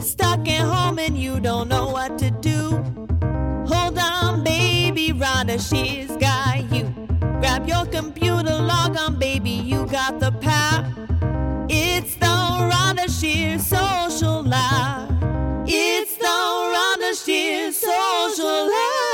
Stuck at home and you don't know what to do. Hold on, baby, Rhonda, she's got you. Grab your computer, log on, baby, you got the power. It's the Rhonda Shear Social Live. It's the Rhonda Shear Social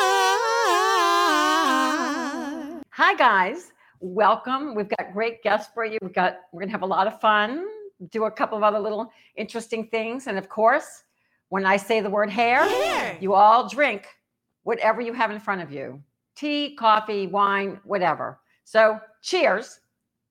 Live. Hi guys, welcome. We've got great guests for you. We're gonna have a lot of fun, do a couple of other little interesting things, and of course, when I say the word hair, you all drink whatever you have in front of you. Tea, coffee, wine, whatever. So cheers.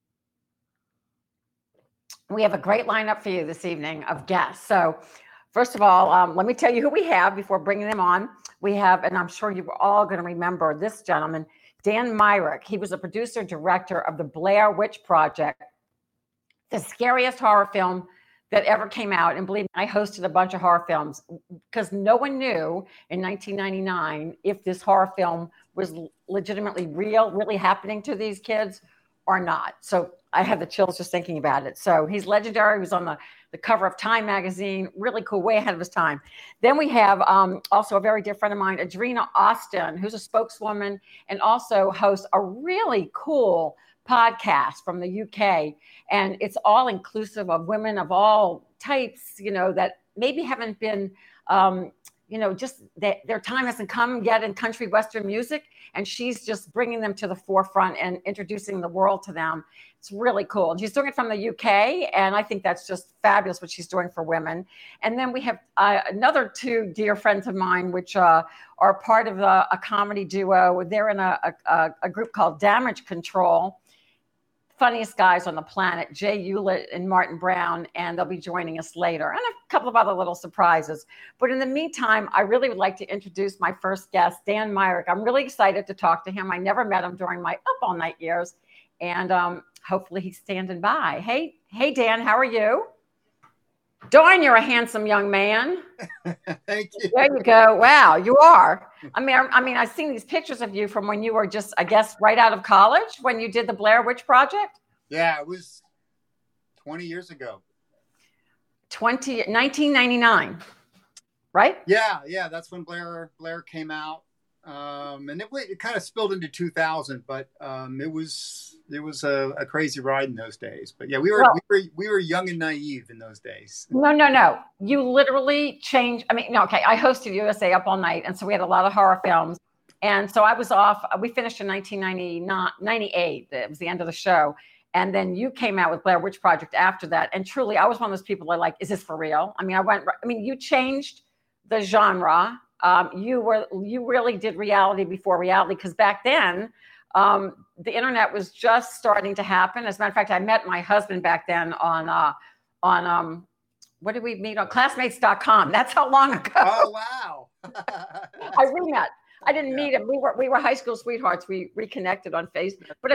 We have a great lineup for you this evening of guests. So first of all, let me tell you who we have before bringing them on. We have, and I'm sure you're all going to remember this gentleman, Dan Myrick. He was a producer and director of the Blair Witch Project, the scariest horror film that ever came out. And believe me, I hosted a bunch of horror films because no one knew in 1999 if this horror film was legitimately real, really happening to these kids or not. So I have the chills just thinking about it. So he's legendary. He was on the cover of Time magazine, really cool, way ahead of his time. Then we have also a very dear friend of mine, Adrena Austin, who's a spokeswoman and also hosts a really cool podcast from the UK. And it's all inclusive of women of all types, that maybe haven't been, just their time hasn't come yet in country Western music. And she's just bringing them to the forefront and introducing the world to them. It's really cool. And she's doing it from the UK. And I think that's just fabulous what she's doing for women. And then we have another two dear friends of mine, which are part of a comedy duo. They're in a group called Damage Control. Funniest guys on the planet, Jay Hewlett and Martin Brown, and they'll be joining us later, and a couple of other little surprises. But in the meantime, I really would like to introduce my first guest, Dan Myrick. I'm really excited to talk to him. I never met him during my Up All Night years, and hopefully he's standing by. Hey, Dan, how are you? Darn, you're a handsome young man. Thank you. There you go. Wow, you are. I mean, I've seen these pictures of you from when you were just, I guess, right out of college when you did the Blair Witch Project. Yeah, it was 20 years ago. 1999, right? Yeah, that's when Blair came out, and it kind of spilled into 2000, but it was a crazy ride in those days. But yeah, we were young and naive in those days. No. You literally changed. I mean, no, okay. I hosted USA Up All Night, and so we had a lot of horror films. And so I was off. We finished in 1998. It was the end of the show. And then you came out with Blair Witch Project after that. And truly, I was one of those people that like, is this for real? I mean, you changed the genre. You really did reality before reality, because back then, the internet was just starting to happen. As a matter of fact, I met my husband back then on what did we meet on? Classmates.com. That's how long ago. Oh, wow. We met. I didn't meet him. We were high school sweethearts. We reconnected on Facebook. But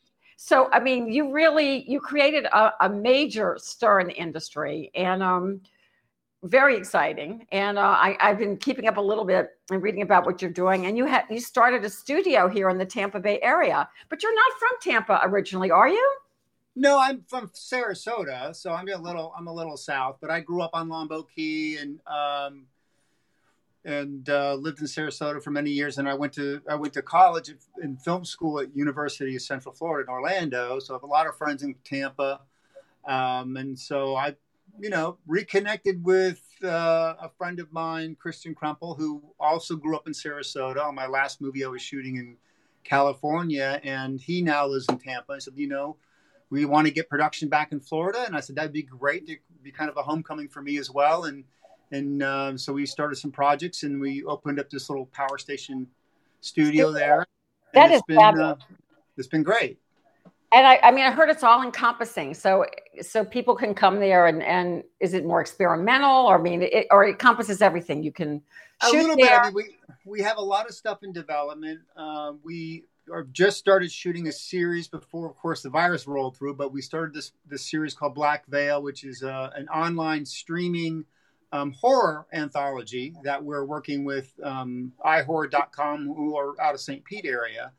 you created a major stir in the industry, and very exciting. And I've been keeping up a little bit and reading about what you're doing. And you started a studio here in the Tampa Bay area, but you're not from Tampa originally, are you? No, I'm from Sarasota, so I'm a little south. But I grew up on Longboat Key and lived in Sarasota for many years. And I went to college in film school at University of Central Florida in Orlando. So I have a lot of friends in Tampa, and so I reconnected with a friend of mine, Christian Crumple, who also grew up in Sarasota. On my last movie, I was shooting in California, and he now lives in Tampa. I said, we want to get production back in Florida. And I said, that'd be great. It'd be kind of a homecoming for me as well. And so we started some projects, and we opened up this little power station studio there. That is fabulous. It's been great. And I heard it's all encompassing. So people can come there and is it more experimental, or it encompasses everything? You can shoot a little there. bit. We have a lot of stuff in development. We just started shooting a series before, of course, the virus rolled through. But we started this series called Black Veil, which is an online streaming horror anthology that we're working with iHorror.com, who are out of St. Pete area.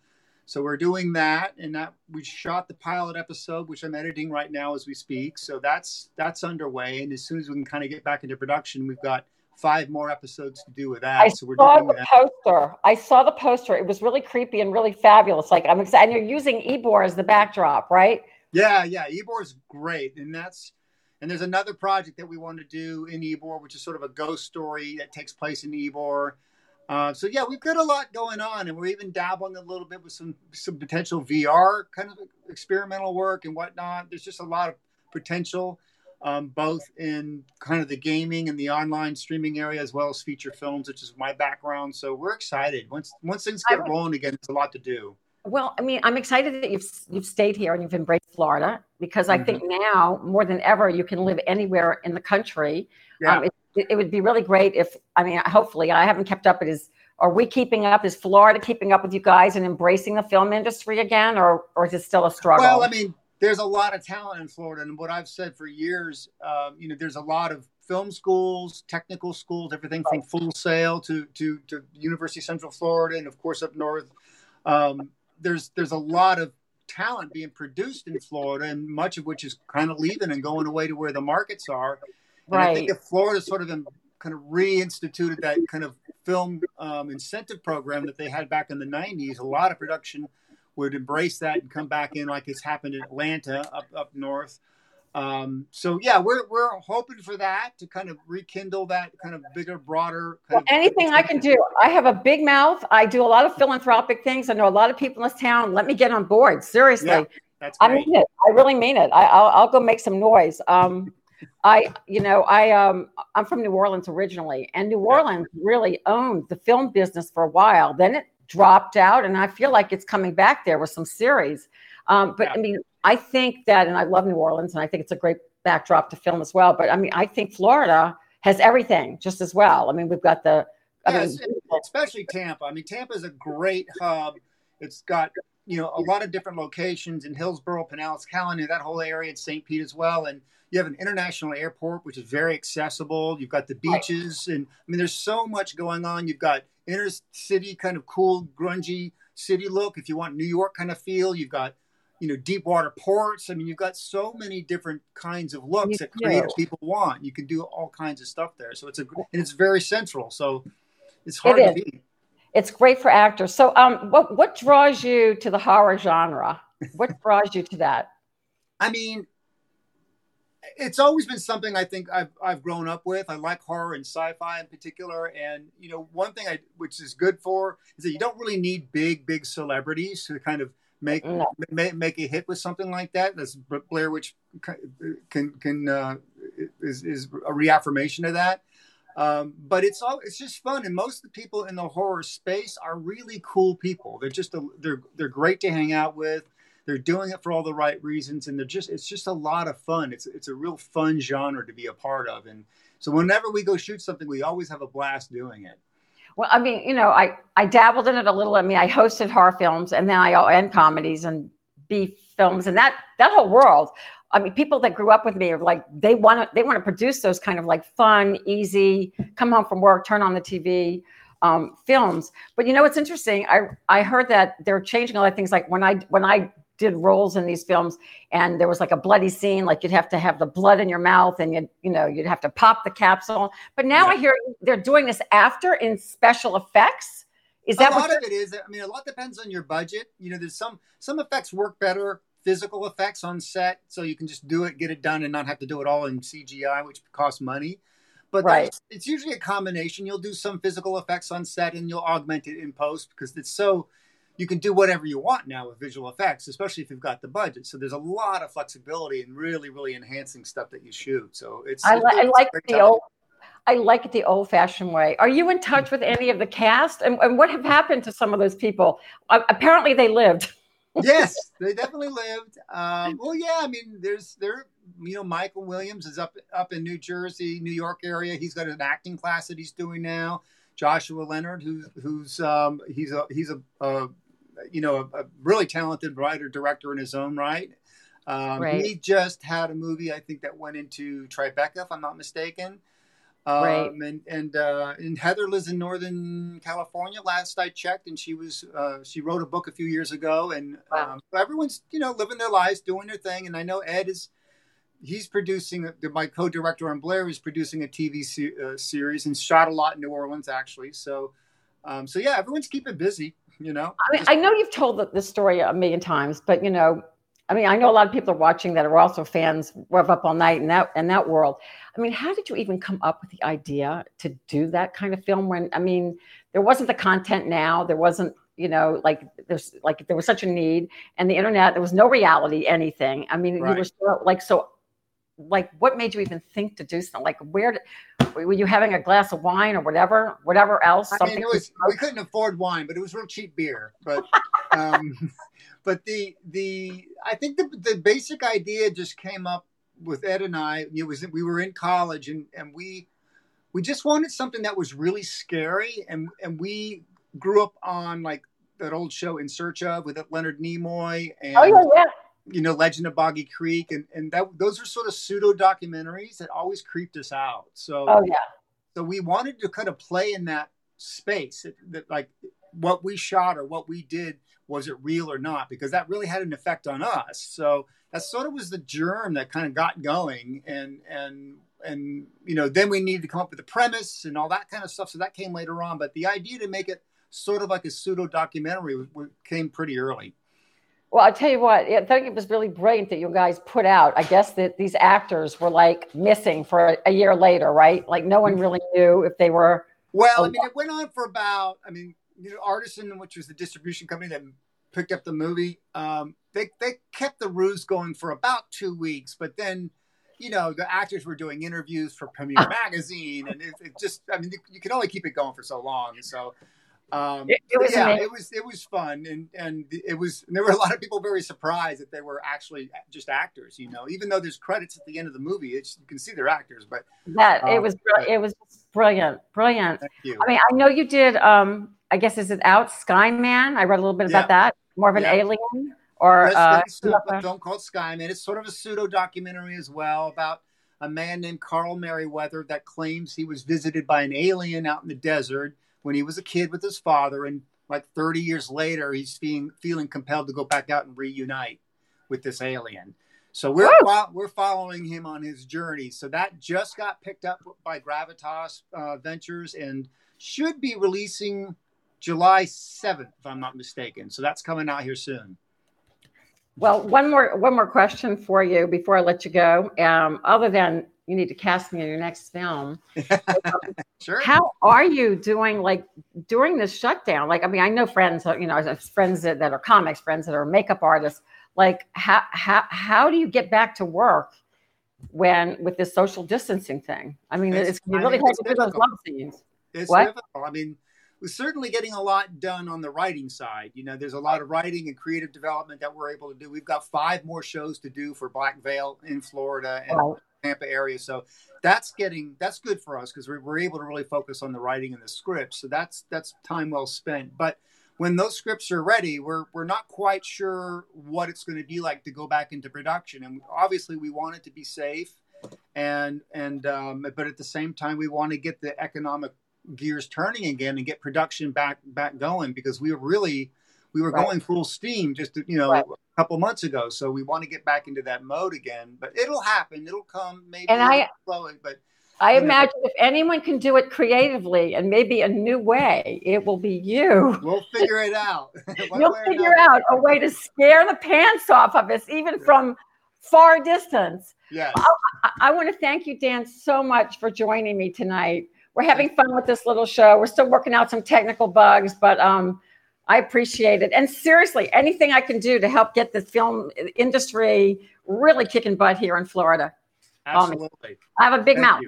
So we're doing that, and that we shot the pilot episode, which I'm editing right now as we speak. So that's underway, and as soon as we can kind of get back into production, we've got 5 more episodes to do with that. So we're doing that. I saw the poster. It was really creepy and really fabulous. Like, I'm excited. And you're using Ybor as the backdrop, right? Yeah. Ybor is great, and there's another project that we want to do in Ybor, which is sort of a ghost story that takes place in Ybor. So yeah, we've got a lot going on, and we're even dabbling a little bit with some potential VR kind of experimental work and whatnot. There's just a lot of potential, both in kind of the gaming and the online streaming area, as well as feature films, which is my background. So we're excited. Once things get rolling again, there's a lot to do. Well, I mean, I'm excited that you've stayed here and you've embraced Florida, because I think now more than ever you can live anywhere in the country. Yeah. It would be really great if, I mean, hopefully, I haven't kept up. Are we keeping up? Is Florida keeping up with you guys and embracing the film industry again, or is it still a struggle? Well, I mean, there's a lot of talent in Florida, and what I've said for years, there's a lot of film schools, technical schools, everything from Full Sail to University of Central Florida, and of course up north. There's a lot of talent being produced in Florida, and much of which is kind of leaving and going away to where the markets are. And I think if Florida sort of kind of reinstituted that kind of film incentive program that they had back in the 90s, a lot of production would embrace that and come back in, like it's happened in Atlanta up north. So yeah, we're hoping for that to kind of rekindle that kind of bigger, broader. Anything I can do. I have a big mouth. I do a lot of philanthropic things. I know a lot of people in this town. Let me get on board. Seriously, that's great. I mean it. I really mean it. I'll go make some noise. I'm from New Orleans originally, and New Orleans really owned the film business for a while. Then it dropped out, and I feel like it's coming back there with some series. I mean, I think that, and I love New Orleans, and I think it's a great backdrop to film as well. But I mean, I think Florida has everything just as well. I mean, we've got especially Tampa. I mean, Tampa is a great hub. It's got, a lot of different locations in Hillsborough, Pinellas County, that whole area, in St. Pete as well. And you have an international airport, which is very accessible. You've got the beaches. And I mean, there's so much going on. You've got inner city kind of cool, grungy city look. If you want New York kind of feel, you've got, deep water ports. I mean, you've got so many different kinds of looks that creative people want. You can do all kinds of stuff there. So it's very central. So it's hard to beat. It's great for actors. So what draws you to the horror genre? What draws you to that? I mean, it's always been something I think I've grown up with. I like horror and sci-fi in particular. And, one thing which is good for is that you don't really need big celebrities to kind of make a hit with something like that. That's Blair Witch is a reaffirmation of that. But it's just fun, and most of the people in the horror space are really cool people. They're great to hang out with. They're doing it for all the right reasons, and it's just a lot of fun. It's a real fun genre to be a part of, and so whenever we go shoot something, we always have a blast doing it. Well, I mean, I dabbled in it a little. I mean, I hosted horror films, and then and comedies and B films, and that whole world. I mean, people that grew up with me are like, they want to produce those kind of like fun, easy, come home from work, turn on the TV films. But it's interesting. I heard that they're changing a lot of things. Like when I did roles in these films, and there was like a bloody scene, like you'd have to have the blood in your mouth, and you'd have to pop the capsule. But now I hear they're doing this after in special effects. Is that a lot of it is? I mean, a lot depends on your budget. There's some effects work better. Physical effects on set, so you can just do it, get it done, and not have to do it all in CGI, which costs money. But it's usually a combination. You'll do some physical effects on set, and you'll augment it in post, because you can do whatever you want now with visual effects, especially if you've got the budget. So there's a lot of flexibility in really, really enhancing stuff that you shoot. So I like it the old-fashioned way. Are you in touch with any of the cast, and what have happened to some of those people? Apparently, they lived. Yes, they definitely lived. Well, yeah, I mean, Michael Williams is up in New Jersey, New York area. He's got an acting class that he's doing now. Joshua Leonard, who's a really talented writer director in his own right. He just had a movie, I think, that went into Tribeca, if I'm not mistaken. Right. And Heather lives in Northern California. Last I checked, and she wrote a book a few years ago, and Wow. everyone's living their lives, doing their thing. And I know Ed he's producing. My co-director on Blair is producing a TV series and shot a lot in New Orleans actually. So yeah, everyone's keeping busy. I know you've told this story a million times, but I know a lot of people are watching that are also fans of Up All Night and that world. I mean, how did you even come up with the idea to do that kind of film when, there wasn't the content now, there wasn't, there was such a need, and the internet, there was no reality, anything. Right. You were still what made you even think to do something? Like, were you having a glass of wine or whatever else? We couldn't afford wine, but it was real cheap beer. But, but I think the basic idea just came up with Ed and I. We were in college, and we just wanted something that was really scary, and we grew up on like that old show In Search Of with Leonard Nimoy and Legend of Boggy Creek, and those are sort of pseudo documentaries that always creeped us out. So so we wanted to kind of play in that space, that like what we shot or what we did, was it real or not? Because that really had an effect on us. So that sort of was the germ that kind of got going, and then we needed to come up with a premise and all that kind of stuff. So that came later on, but the idea to make it sort of like a pseudo documentary came pretty early. Well, I'll tell you what, I think it was really brilliant that you guys put out. I guess that these actors were like missing for a year later, right? Like no one really knew if they were. Well, it went on for about, Artisan, which was the distribution company that picked up the movie, they kept the ruse going for about 2 weeks, but then, the actors were doing interviews for Premiere Magazine, and it just, you can only keep it going for so long. So, it was fun, and there were a lot of people very surprised that they were actually just actors, even though there's credits at the end of the movie, you can see they're actors. But it was brilliant. Thank you. I know you did. I guess, is it out? Skyman. I read a little bit about that. More of an alien, or a film called Skyman. It's sort of a pseudo documentary as well about a man named Carl Merriweather that claims he was visited by an alien out in the desert when he was a kid with his father, and like 30 years later, he's feeling compelled to go back out and reunite with this alien. So we're following him on his journey. So that just got picked up by Gravitas Ventures and should be releasing July 7th, if I'm not mistaken. So that's coming out here soon. Well, one more question for you before I let you go. Other than you need to cast me in your next film. Sure. How are you doing, like, during this shutdown? Like, I know friends, friends that are comics, friends that are makeup artists. Like, how do you get back to work with this social distancing thing? It's really hard to do those love scenes. It's difficult. We're certainly getting a lot done on the writing side. There's a lot of writing and creative development that we're able to do. We've got 5 more shows to do for Black Veil in Florida and Tampa area. So that's good for us because we're able to really focus on the writing and the scripts. So that's time well spent. But when those scripts are ready, we're not quite sure what it's going to be like to go back into production. And obviously we want it to be safe, but at the same time we want to get the economic gears turning again and get production back going, because we were going full steam just a couple months ago. So we want to get back into that mode again, but it'll happen. It'll come maybe slowly, but I imagine if anyone can do it creatively and maybe a new way, it will be you. We'll figure it out. You'll figure out a way to scare the pants off of us, even from far distance. Yeah. I want to thank you, Dan, so much for joining me tonight. We're having fun with this little show. We're still working out some technical bugs, but I appreciate it. And seriously, anything I can do to help get the film industry really kicking butt here in Florida. Absolutely. I have a big mouth.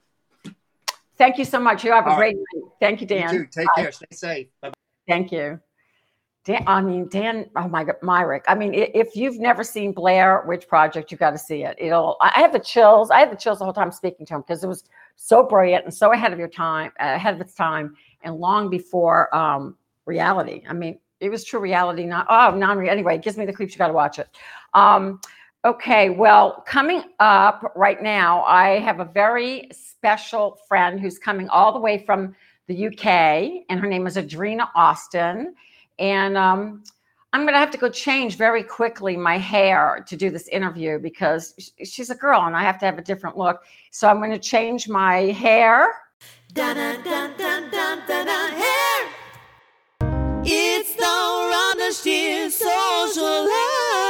Thank you so much. You have a great night. Thank you, Dan. You too. Take care. Stay safe. Bye-bye. Thank you. Dan, oh my God, Myrick. If you've never seen Blair Witch Project, you got to see it. I have the chills. I had the chills the whole time speaking to him because it was so brilliant and so ahead of its time, and long before reality. It was true reality, non-reality. Anyway, it gives me the creeps. You got to watch it. Okay, well, coming up right now, I have a very special friend who's coming all the way from the UK, and her name is Adrena Austin. And I'm going to have to go change very quickly my hair to do this interview because she's a girl and I have to have a different look. So I'm going to change my hair. Dun, dun, dun, dun, dun, dun, dun, hair. It's the Rhonda Shear Social Life.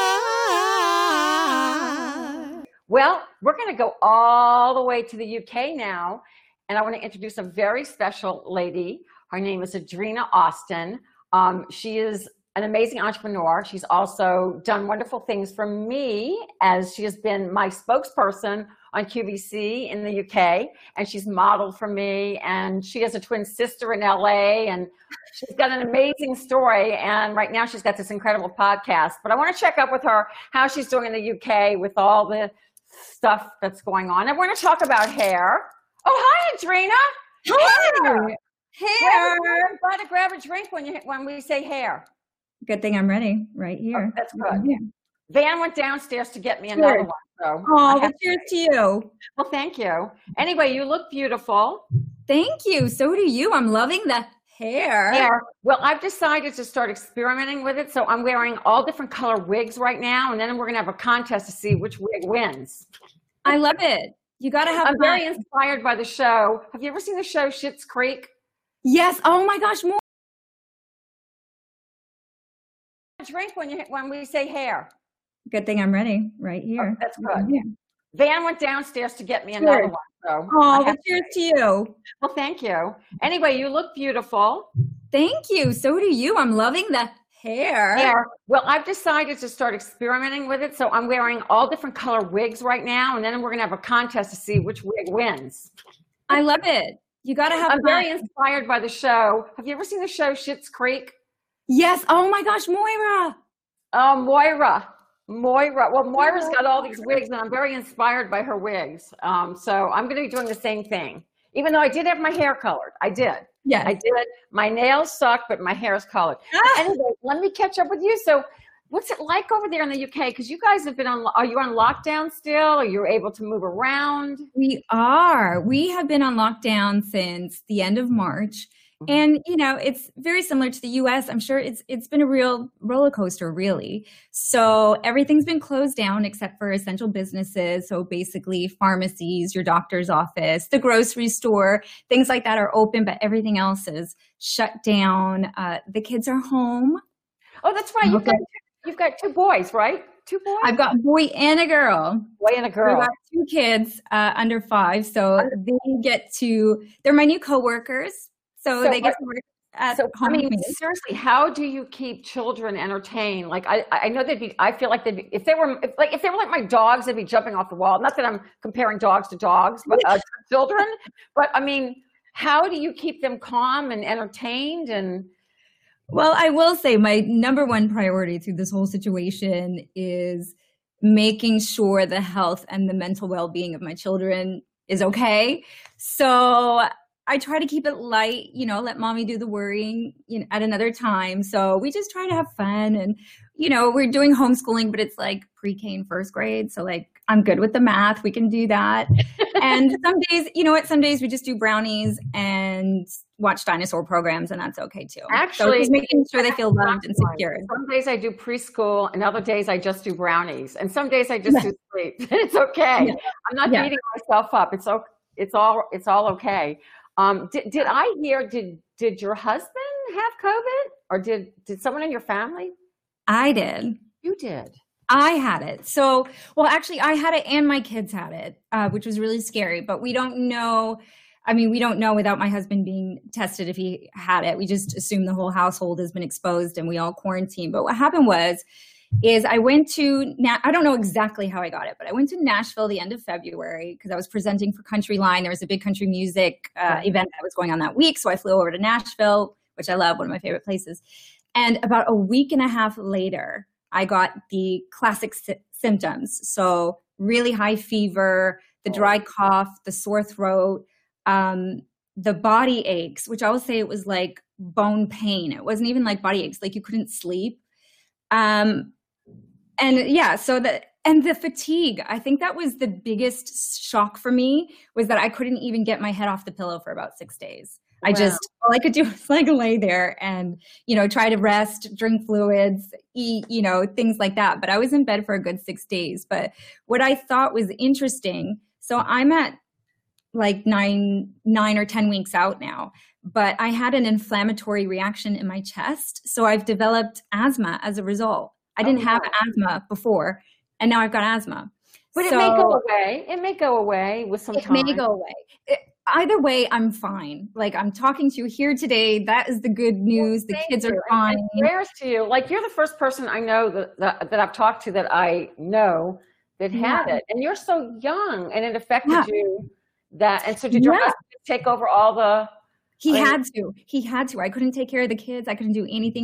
Well, we're going to go all the way to the UK now, and I want to introduce a very special lady. Her name is Adrena Austin. She is an amazing entrepreneur. She's also done wonderful things for me, as she has been my spokesperson on QVC in the UK, and she's modeled for me, and she has a twin sister in LA, and she's got an amazing story, and right now she's got this incredible podcast. But I want to check up with her how she's doing in the UK with all the stuff that's going on. I want to talk about hair. Oh, hi, Adrena. Hair. Hair. Got to grab a drink when we say hair. Good thing I'm ready right here. Oh, that's good. Yeah. Van went downstairs to get me another one. So well, cheers to you. Well, thank you. Anyway, you look beautiful. Thank you. So do you. I'm loving the hair. Well, I've decided to start experimenting with it. So I'm wearing all different color wigs right now. And then we're going to have a contest to see which wig wins. I love it. You got to have I'm very inspired by the show. Have you ever seen the show Schitt's Creek? Yes. Oh my gosh. More. Drink when we say hair. Good thing I'm ready right here. Oh, that's good. Yeah. Van went downstairs to get me another one. So cheers to you. Well, thank you. Anyway, you look beautiful. Thank you. So do you. I'm loving the hair. Well, I've decided to start experimenting with it. So I'm wearing all different color wigs right now. And then we're going to have a contest to see which wig wins. I love it. You got to have I'm very inspired by the show. Have you ever seen the show Schitt's Creek? Yes. Oh my gosh, Moira. Oh, Moira. Well, Moira's got all these wigs, and I'm very inspired by her wigs. So I'm going to be doing the same thing. Even though I did have my hair colored. I did. Yes. I did. My nails suck, but my hair is colored. Anyway, let me catch up with you. So what's it like over there in the UK? Because you guys have been are you on lockdown still? Are you able to move around? We are. We have been on lockdown since the end of March. And, you know, it's very similar to the US. I'm sure it's been a real roller coaster, really. So everything's been closed down except for essential businesses. So basically pharmacies, your doctor's office, the grocery store, things like that are open, but everything else is shut down. The kids are home. Oh, that's right. You've got two boys, right? Two boys? I've got a boy and a girl. Boy and a girl. I've got two kids under 5. So they're my new coworkers. So they get to work at home. I mean, seriously, how do you keep children entertained? Like, I know I feel like if they were like my dogs, they'd be jumping off the wall. Not that I'm comparing dogs to dogs, but children. But I mean, how do you keep them calm and entertained? And well, I will say my number one priority through this whole situation is making sure the health and the mental well-being of my children is okay. So I try to keep it light, you know, let mommy do the worrying, you know, at another time. So we just try to have fun, and, you know, we're doing homeschooling, but it's like pre-K and first grade. So like, I'm good with the math. We can do that. And some days, you know what, some days we just do brownies and watch dinosaur programs, and that's okay too. Actually, so just making sure they feel loved and secure. Some days I do preschool, and other days I just do brownies, and some days I just do sleep. It's okay. Yeah. I'm not beating myself up. It's all okay. Did I hear, did your husband have COVID, or did someone in your family? I did. You did? I had it. So, well, actually I had it and my kids had it, which was really scary, but we don't know. I mean, we don't know without my husband being tested if he had it. We just assume the whole household has been exposed and we all quarantined. But what happened is I went to, I don't know exactly how I got it, but I went to Nashville the end of February because I was presenting for Country Line. There was a big country music event that was going on that week. So I flew over to Nashville, which I love, one of my favorite places. And about a week and a half later, I got the classic symptoms. So really high fever, the dry cough, the sore throat, the body aches, which I will say it was like bone pain. It wasn't even like body aches, like you couldn't sleep. And yeah, so And the fatigue, I think that was the biggest shock for me, was that I couldn't even get my head off the pillow for about 6 days. Wow. All I could do was like lay there and, try to rest, drink fluids, eat, things like that. But I was in bed for a good 6 days. But what I thought was interesting, so I'm at like 9 or 10 weeks out now, but I had an inflammatory reaction in my chest. So I've developed asthma as a result. I didn't have asthma before, and now I've got asthma. But it may go away. It may go away with some time. It may go away. Either way, I'm fine. Like, I'm talking to you here today. That is the good news. The kids are fine. And prayers to you. Like, you're the first person I know that I've talked to that I know that had it. And you're so young, and it affected you. And so did your husband take over all the... He had to. I couldn't take care of the kids. I couldn't do anything.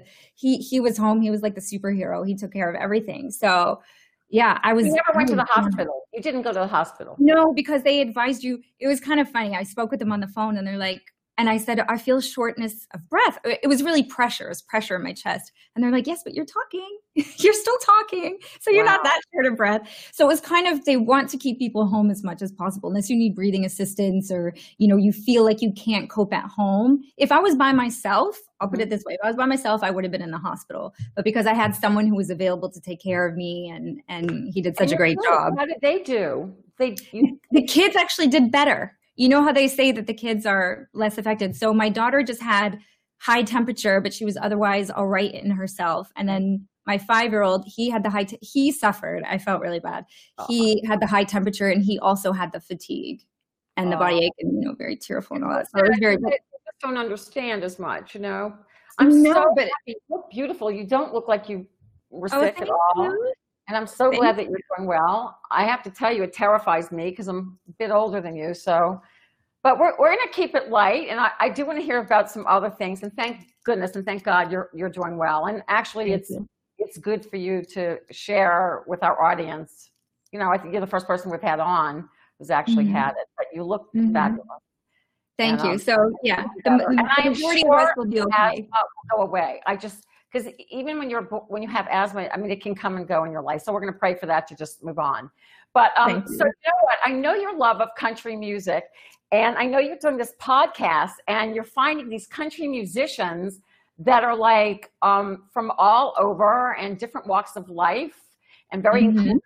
He was home. He was like the superhero. He took care of everything. So... yeah, I was. You never went to the hospital. You didn't go to the hospital. No, because they advised you. It was kind of funny. I spoke with them on the phone, and they're like, and I said, I feel shortness of breath. It was really pressure. It was pressure in my chest. And they're like, yes, but you're talking. You're still talking. So you're not that short of breath. So it was kind of, they want to keep people home as much as possible, unless you need breathing assistance or, you feel like you can't cope at home. If I was by myself, I'll put it this way. If I was by myself, I would have been in the hospital. But because I had someone who was available to take care of me, and he did such a great job. How did they do? The kids actually did better. You know how they say that the kids are less affected. So my daughter just had high temperature, but she was otherwise all right in herself. And then my 5-year-old, he had the he suffered. I felt really bad. He had the high temperature, and he also had the fatigue and the body ache, and very tearful and all that. So it was very bad. I just don't understand as much, I'm happy. You look beautiful. You don't look like you were sick at all. And I'm so glad that you're doing well. I have to tell you, it terrifies me because I'm a bit older than you. So, but we're going to keep it light. And I do want to hear about some other things. And thank goodness and thank God you're doing well. And actually, it's good for you to share with our audience. I think you're the first person we've had on who's actually had it. But you look fabulous. Thank you. So yeah, the majority of us will be okay. Asthma will go away. Because even when you have asthma, it can come and go in your life. So we're going to pray for that to just move on. But so you know what? I know your love of country music, and I know you're doing this podcast, and you're finding these country musicians that are like from all over and different walks of life, and very inclusive.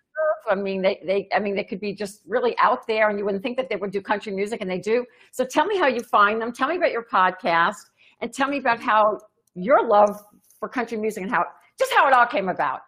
They could be just really out there, and you wouldn't think that they would do country music, and they do. So tell me how you find them. Tell me about your podcast, and tell me about how your love for country music and how it all came about.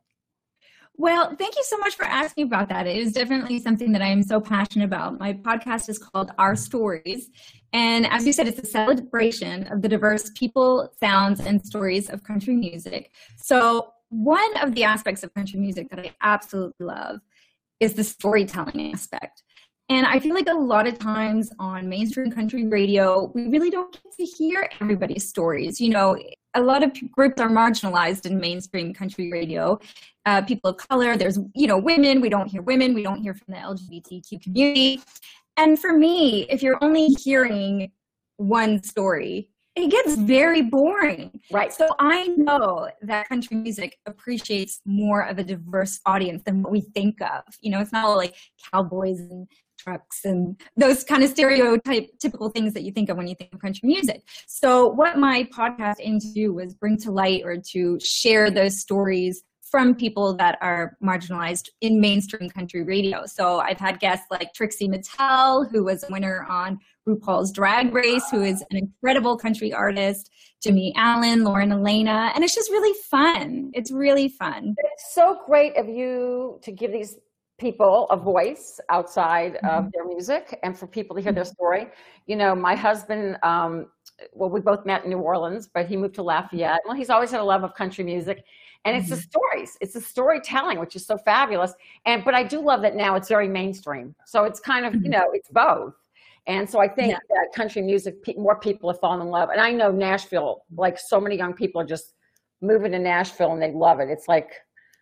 Well, thank you so much for asking about that. It is definitely something that I am so passionate about. My podcast is called Our Stories. And as you said, it's a celebration of the diverse people, sounds, and stories of country music. So one of the aspects of country music that I absolutely love is the storytelling aspect. And I feel like a lot of times on mainstream country radio, we really don't get to hear everybody's stories. A lot of groups are marginalized in mainstream country radio. People of color, there's, women, we don't hear women, we don't hear from the LGBTQ community. And for me, if you're only hearing one story, it gets very boring. Right. So I know that country music appreciates more of a diverse audience than what we think of. It's not all like cowboys and trucks and those kind of typical things that you think of when you think of country music. So what my podcast aimed to do was bring to light or to share those stories from people that are marginalized in mainstream country radio. So I've had guests like Trixie Mattel, who was a winner on RuPaul's Drag Race, who is an incredible country artist, Jimmy Allen, Lauren Elena, and it's just really fun. It's really fun. It's so great of you to give these people a voice outside of their music and for people to hear their story. My husband, we both met in New Orleans, but he moved to Lafayette. Well, he's always had a love of country music, and it's the stories, it's the storytelling, which is so fabulous. But I do love that now it's very mainstream. So it's kind of, it's both. And so I think that country music, more people have fallen in love. And I know Nashville, like so many young people are just moving to Nashville and they love it. It's like,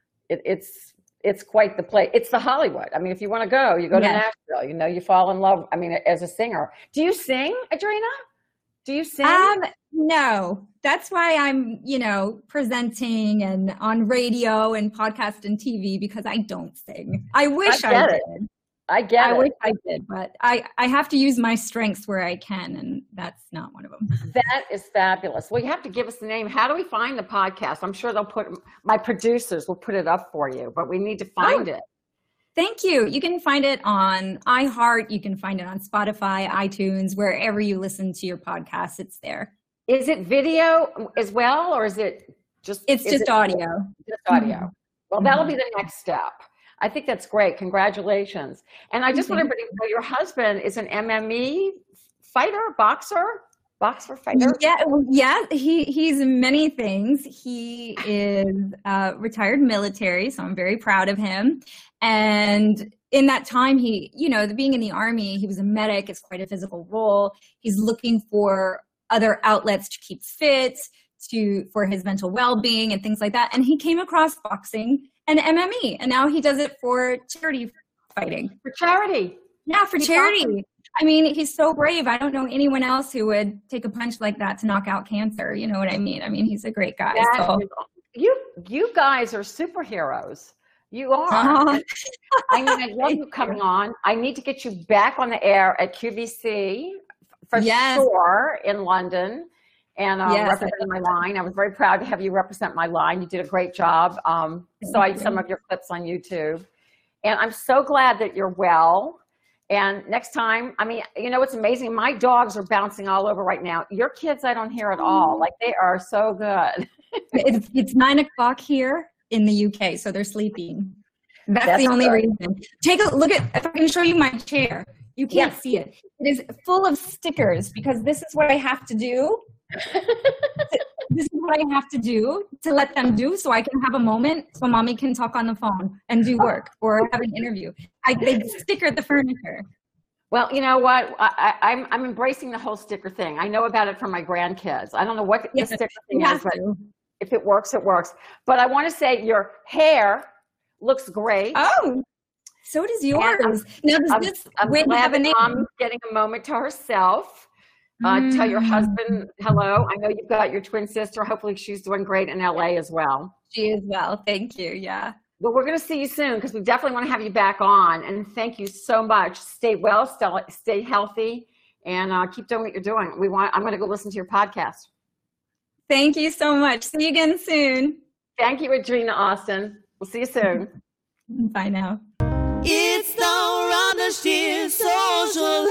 it's quite the place. It's the Hollywood. If you want to go, you go to Nashville, you fall in love. As a singer. Do you sing, Adriana? Do you sing? No, that's why I'm, presenting and on radio and podcast and TV, because I don't sing. I wish I did. I wish I did, but I have to use my strengths where I can, and that's not one of them. That is fabulous. Well, you have to give us the name. How do we find the podcast? I'm sure my producers will put it up for you, but we need to find it. Thank you. You can find it on iHeart. You can find it on Spotify, iTunes, wherever you listen to your podcasts. It's there. Is it video as well, or is it just? It's just audio. Just audio. Mm-hmm. Well, that'll be the next step. I think that's great. Congratulations. And I just want everybody to know your husband is an MMA boxer fighter. Yeah. He's many things. He is retired military, so I'm very proud of him. And in that time, being in the Army, he was a medic. It's quite a physical role. He's looking for other outlets to keep fit, for his mental well-being and things like that. And he came across boxing and MMA, and now he does it for charity fighting. For charity? Yeah, for charity. Awesome. I mean, he's so brave. I don't know anyone else who would take a punch like that to knock out cancer. You know what I mean? I mean, he's a great guy. You guys are superheroes. You are. I love you coming on. I need to get you back on the air at QVC for sure in London. And representing my line. I was very proud to have you represent my line. You did a great job. Saw some of your clips on YouTube. And I'm so glad that you're well. And next time, it's amazing. My dogs are bouncing all over right now. Your kids, I don't hear at all. Like, they are so good. It's 9:00 here in the UK, so they're sleeping. That's the only reason. Take a look if I can show you my chair. You can't see it. It is full of stickers, because this is what I have to do. This is what I have to do to let them do, so I can have a moment so mommy can talk on the phone and do work or have an interview. They sticker the furniture. Well, you know what? I'm embracing the whole sticker thing. I know about it from my grandkids. I don't know what the sticker thing is, but if it works, it works. But I want to say your hair looks great. Oh, so does yours. Now, I'm glad that Mom's getting a moment to herself. Tell your husband hello. I know you've got your twin sister. Hopefully she's doing great in LA as well. She is well. Thank you. Yeah. Well, we're going to see you soon, because we definitely want to have you back on. And thank you so much. Stay well, stay healthy, and keep doing what you're doing. I'm going to go listen to your podcast. Thank you so much. See you again soon. Thank you, Adrena Austin. We'll see you soon. Bye now. It's the Rhonda Shear Social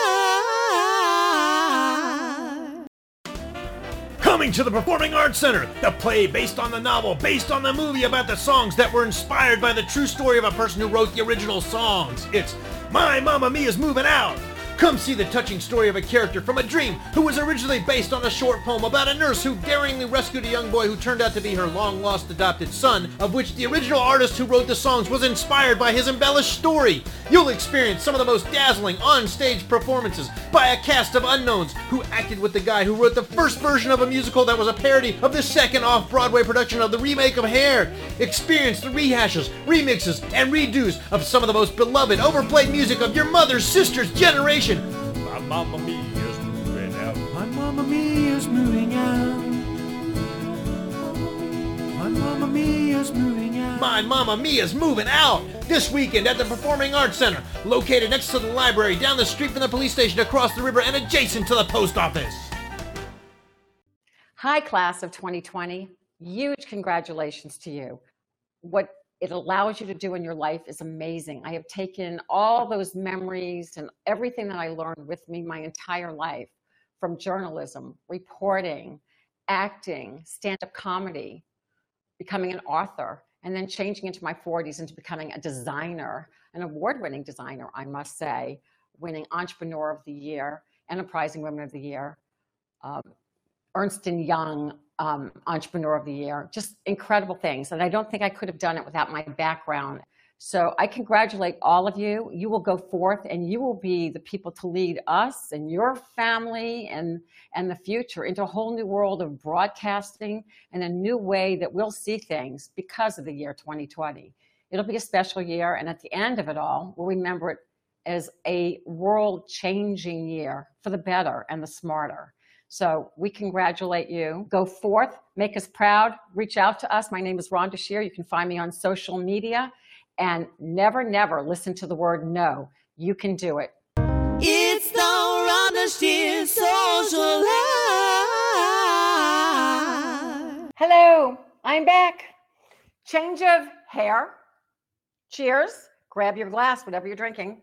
Live. Coming to the Performing Arts Center, the play based on the novel, based on the movie about the songs that were inspired by the true story of a person who wrote the original songs. It's My Mamma Mia's Moving Out. Come see the touching story of a character from a dream who was originally based on a short poem about a nurse who daringly rescued a young boy who turned out to be her long-lost adopted son, of which the original artist who wrote the songs was inspired by his embellished story. You'll experience some of the most dazzling on-stage performances by a cast of unknowns who acted with the guy who wrote the first version of a musical that was a parody of the second off-Broadway production of the remake of Hair. Experience the rehashes, remixes, and redos of some of the most beloved, overplayed music of your mother's sister's generation. My Mamma Mia's moving out. My Mamma Mia's moving out. My Mamma Mia's moving out. My Mamma Mia's moving out. This weekend at the Performing Arts Center, located next to the library, down the street from the police station, across the river, and adjacent to the post office. Hi, class of 2020. Huge congratulations to you. What it allows you to do in your life is amazing. I have taken all those memories and everything that I learned with me my entire life, from journalism, reporting, acting, stand-up comedy, becoming an author, and then changing into my 40s into becoming a designer, an award-winning designer, I must say, winning Entrepreneur of the Year, Enterprising Women of the Year, Ernst & Young Entrepreneur of the Year, just incredible things. And I don't think I could have done it without my background. So I congratulate all of you. You will go forth and you will be the people to lead us and your family and the future into a whole new world of broadcasting and a new way that we'll see things because of the year 2020. It'll be a special year. And at the end of it all, we'll remember it as a world-changing year for the better and the smarter. So we congratulate you. Go forth, make us proud, reach out to us. My name is Rhonda Shear. You can find me on social media. And never, never listen to the word no. You can do it. It's the Rhonda Shear Social Life. Hello, I'm back. Change of hair. Cheers. Grab your glass, whatever you're drinking.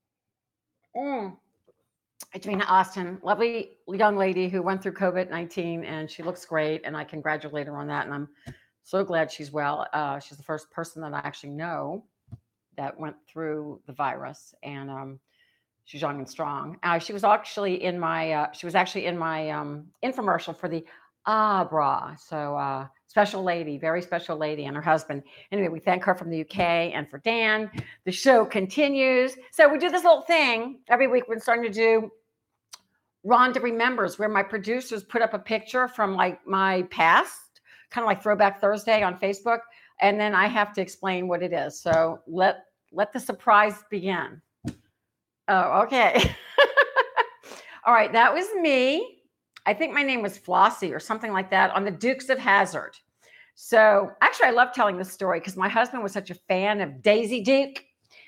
Adrena Austin, lovely young lady who went through COVID-19, and she looks great, and I congratulate her on that, and I'm so glad she's well. She's the first person that I actually know that went through the virus, and she's young and strong. She was actually in my infomercial for the bra. So special lady, very special lady, and her husband. Anyway, we thank her from the UK, and for Dan, the show continues. So we do this little thing every week. We're starting to do Rhonda Remembers, where my producers put up a picture from like my past, kind of like Throwback Thursday on Facebook, and then I have to explain what it is. So let the surprise begin. Oh, okay. All right, that was me. I think my name was Flossie or something like that on the Dukes of Hazzard. So actually, I love telling this story because my husband was such a fan of Daisy Duke.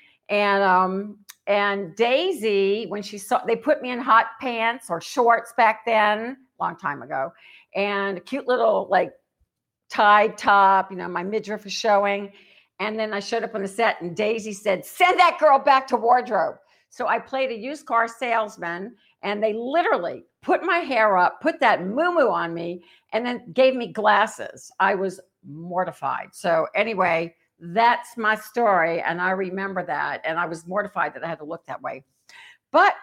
And Daisy, when she saw, they put me in hot pants or shorts back then, long time ago, and a cute little like tied top, my midriff was showing. And then I showed up on the set and Daisy said, "Send that girl back to wardrobe." So I played a used car salesman, and they literally put my hair up, put that muumuu on me, and then gave me glasses. I was mortified. So anyway, that's my story, and I remember that, and I was mortified that I had to look that way. But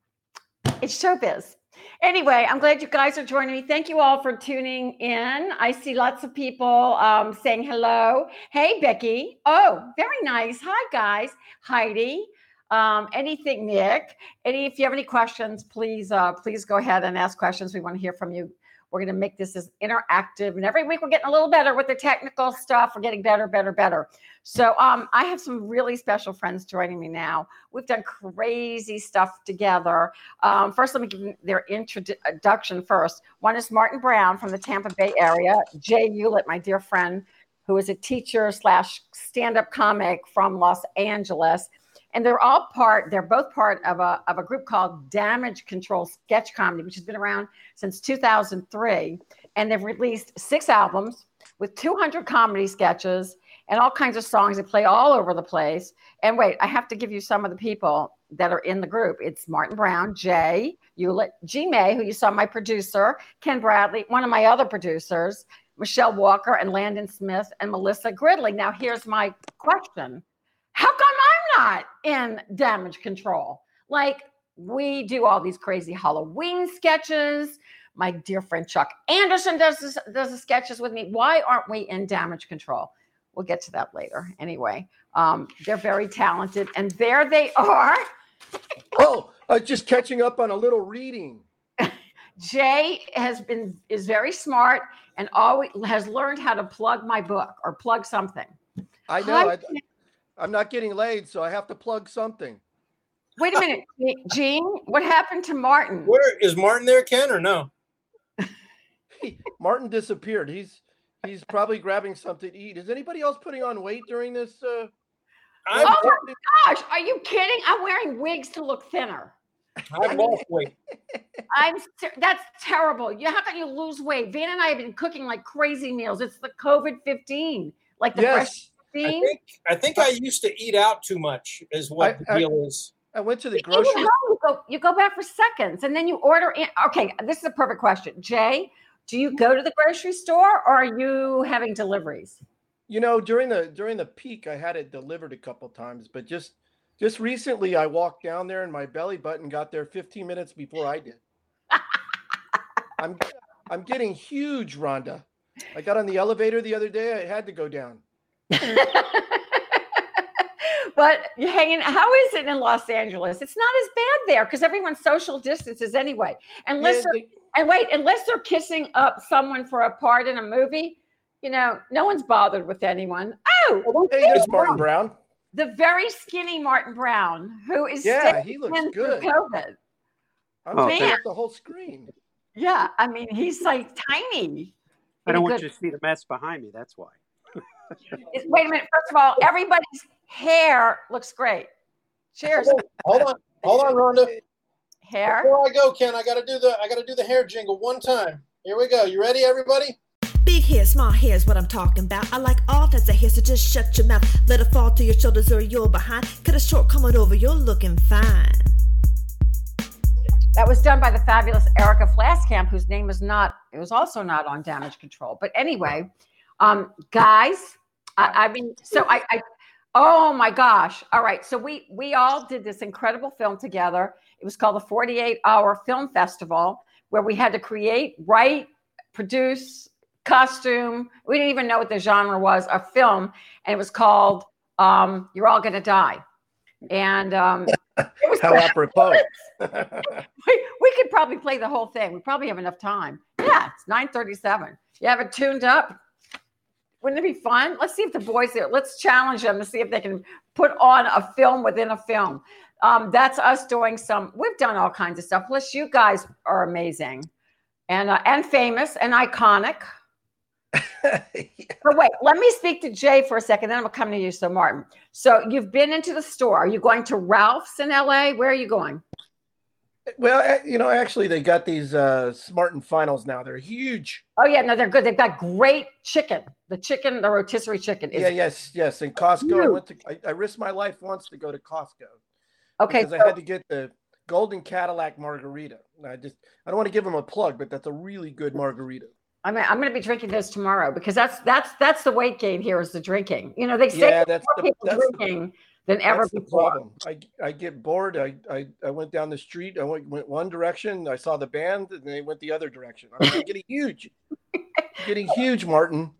it's showbiz. Anyway, I'm glad you guys are joining me. Thank you all for tuning in. I see lots of people saying hello. Hey, Becky. Oh, very nice. Hi, guys. Heidi. Anything, Nick. If you have any questions, please go ahead and ask questions. We want to hear from you. We're going to make this as interactive, and every week we're getting a little better with the technical stuff. We're getting better. So I have some really special friends joining me now. We've done crazy stuff together. First, let me give them their introduction first. One is Martin Brown from the Tampa Bay area. Jay Hewlett, my dear friend, who is a teacher / stand-up comic from Los Angeles. And they're both part of a group called Damage Control Sketch Comedy, which has been around since 2003. And they've released 6 albums with 200 comedy sketches and all kinds of songs. They play all over the place. And wait, I have to give you some of the people that are in the group. It's Martin Brown, Jay Hewlett, G. May, who you saw, my producer, Ken Bradley, one of my other producers, Michelle Walker, and Landon Smith, and Melissa Gridley. Now, here's my question. How come I'm not in Damage Control? Like, we do all these crazy Halloween sketches. My dear friend Chuck Anderson does the sketches with me. Why aren't we in Damage Control? We'll get to that later. Anyway, they're very talented, and there they are. Oh, just catching up on a little reading. Jay is very smart and always has learned how to plug my book or plug something. I know. I'm not getting laid, so I have to plug something. Wait a minute, Gene. What happened to Martin? Where is Martin there, Ken, or no? Martin disappeared. He's probably grabbing something to eat. Is anybody else putting on weight during this? Oh my gosh! Are you kidding? I'm wearing wigs to look thinner. I've lost weight. That's terrible. How can you lose weight? Van and I have been cooking like crazy meals. It's the COVID-15, like the fresh. I think I used to eat out too much is what the deal is. I went to the grocery. You go back for seconds and then you order in. Okay, this is a perfect question. Jay, do you go to the grocery store or are you having deliveries? During the peak, I had it delivered a couple times, but just recently I walked down there and my belly button got there 15 minutes before I did. I'm getting huge, Rhonda. I got on the elevator the other day. I had to go down. But you're hanging. How is it in Los Angeles? It's not as bad there because everyone's social distances anyway. Unless they're kissing up someone for a part in a movie, no one's bothered with anyone. Oh, hey, there's Martin Brown, the very skinny Martin Brown, who is he looks good. COVID. I'm taking up the whole screen. Yeah, I mean, he's like tiny. I don't want you to see the mess behind me. That's why. Wait a minute. First of all, everybody's hair looks great. Cheers. Hold on, Rhonda. Hair. Before I go, Ken, I gotta do the hair jingle one time. Here we go. You ready, everybody? Big hair, small hair is what I'm talking about. I like all types of hair, so just shut your mouth. Let it fall to your shoulders or you're behind. Cut it short, come on over, you're looking fine. That was done by the fabulous Erica Flaskamp, whose name is not, it was also not on Damage Control. But anyway, guys, I oh my gosh. All right. So we all did this incredible film together. It was called the 48-Hour Film Festival, where we had to create, write, produce, costume. We didn't even know what the genre was, a film. And it was called You're All Gonna Die. And it was how apropos. we could probably play the whole thing. We probably have enough time. Yeah, it's 9:37. You have it tuned up? Wouldn't it be fun? Let's see if the boys there, let's challenge them to see if they can put on a film within a film. That's us doing we've done all kinds of stuff. Plus, you guys are amazing and famous and iconic. But wait, let me speak to Jay for a second, then I'm going to come to you. So, Martin, so you've been into the store. Are you going to Ralph's in LA? Where are you going? Well, actually, they got these Smart and Finals now. They're huge. Oh, yeah. No, they're good. They've got great chicken. The rotisserie chicken. Yes. And Costco, I risked my life once to go to Costco. Okay. Because I had to get the Golden Cadillac margarita. I don't want to give them a plug, but that's a really good margarita. I mean, I'm going to be drinking this tomorrow because that's the weight gain here is the drinking. They say that's drinking than ever before. I get bored. I went down the street. I went one direction. I saw the band, and they went the other direction. I'm getting huge. Getting huge, Martin.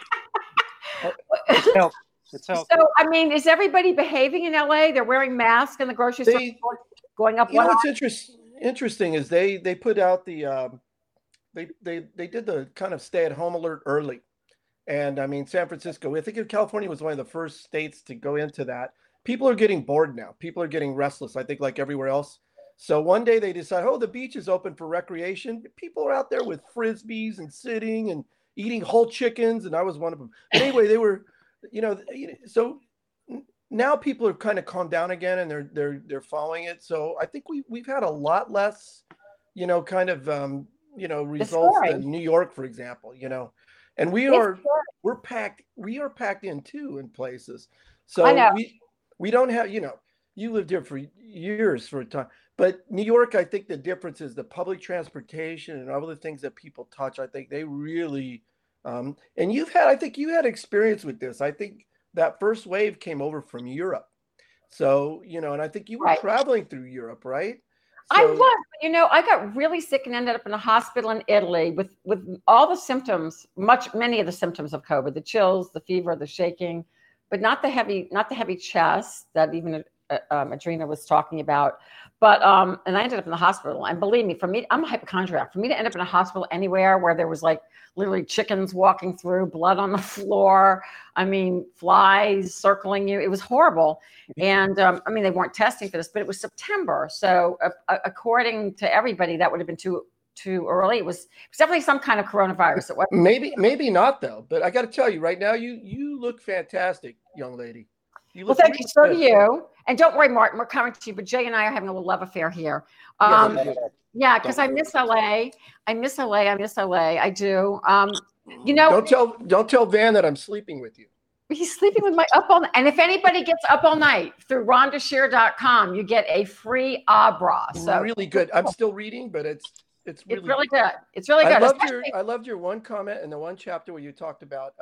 It's healthy. So, I mean, is everybody behaving in LA? They're wearing masks in the grocery store, going up. What's interesting is they put out the. They did the kind of stay-at-home alert early. And, I mean, San Francisco, I think California was one of the first states to go into that. People are getting bored now. People are getting restless, I think, like everywhere else. So one day they decide, the beach is open for recreation. People are out there with Frisbees and sitting and eating whole chickens, and I was one of them. But anyway, they were, so now people have kind of calmed down again, and they're following it. So I think we've had a lot less, results than New York, for example, and we're packed in too in places. So we don't have, you lived here for years for a time, but New York, I think the difference is the public transportation and all the things that people touch. I think they really, and I think you had experience with this. I think that first wave came over from Europe. So, and I think you were traveling through Europe, right? So, I was, I got really sick and ended up in a hospital in Italy with all the symptoms, many of the symptoms of COVID, the chills, the fever, the shaking, but not the heavy chest that even Adrena was talking about. But, and I ended up in the hospital. And believe me, I'm a hypochondriac. For me to end up in a hospital anywhere where there was like literally chickens walking through, blood on the floor, I mean, flies circling you, it was horrible. And they weren't testing for this, but it was September. So according to everybody, that would have been too early. It was definitely some kind of coronavirus. It wasn't. Maybe not though, but I got to tell you right now, you look fantastic, young lady. Well, thank you. So do you. And don't worry, Martin, we're coming to you, but Jay and I are having a little love affair here. Yeah, because I miss LA. I miss LA. I do. Don't tell Van that I'm sleeping with you. He's sleeping with my up all night. And if anybody gets up all night through RhondaShear.com, you get a free bra. So really good. I'm still reading, but it's really good. It's really good. I loved your one comment in the one chapter where you talked about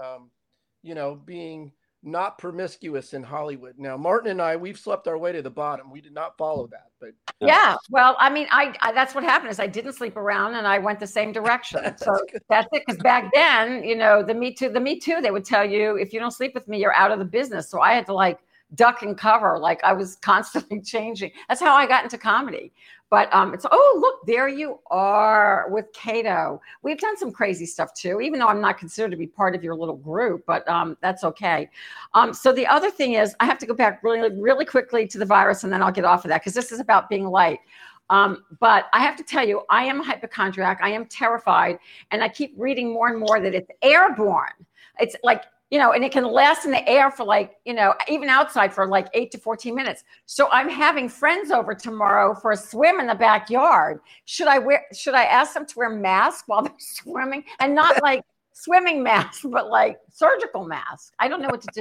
being not promiscuous in Hollywood. Now, Martin and I, we've slept our way to the bottom. We did not follow that, but yeah. Well, I mean, I that's what happened is I didn't sleep around and I went the same direction. So that's it. Because back then, the Me Too, they would tell you if you don't sleep with me, you're out of the business. So I had to duck and cover. I was constantly changing. That's how I got into comedy. But look, there you are with Cato. We've done some crazy stuff too, even though I'm not considered to be part of your little group, but that's okay. So the other thing is I have to go back really, really quickly to the virus and then I'll get off of that because this is about being light. But I have to tell you, I am a hypochondriac. I am terrified. And I keep reading more and more that it's airborne. It's like, and it can last in the air for like, even outside for like 8 to 14 minutes. So I'm having friends over tomorrow for a swim in the backyard. Should I ask them to wear masks while they're swimming? And not like swimming masks, but like surgical masks. I don't know what to